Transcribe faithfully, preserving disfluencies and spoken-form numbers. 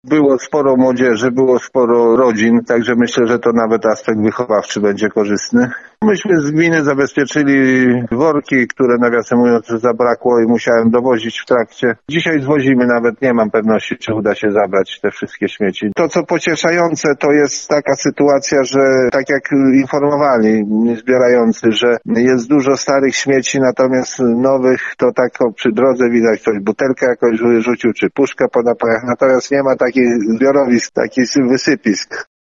Było sporo młodzieży, było sporo rodzin, także myślę, że to nawet aspekt wychowawczy będzie korzystny. Myśmy z gminy zabezpieczyli worki, które nawiasem mówiąc zabrakło i musiałem dowozić w trakcie. Dzisiaj zwozimy, nawet nie mam pewności, czy uda się zabrać te wszystkie śmieci. To, co pocieszające, to jest taka sytuacja, że tak jak informowali zbierający, że jest dużo starych śmieci, natomiast nowych to tak przy drodze widać, ktoś butelkę jakoś wyrzucił, czy puszkę po napojach, natomiast nie ma takich zbiorowisk, takich wysypisk.